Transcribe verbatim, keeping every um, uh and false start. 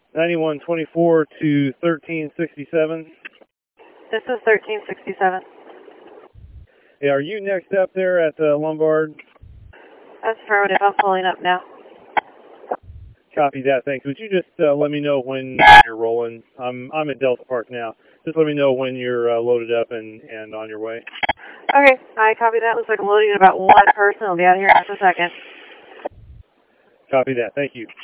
ninety-one twenty-four to thirteen sixty-seven. This is thirteen sixty-seven. Yeah, are you next up there at the Lombard? That's affirmative. I'm pulling up now. Copy that. Thanks. Would you just uh, let me know when you're rolling? I'm I'm at Delta Park now. Just let me know when you're uh, loaded up and, and on your way. Okay, I copy that. Looks like I'm loading about one person. I'll be out of here in just a second. Copy that. Thank you.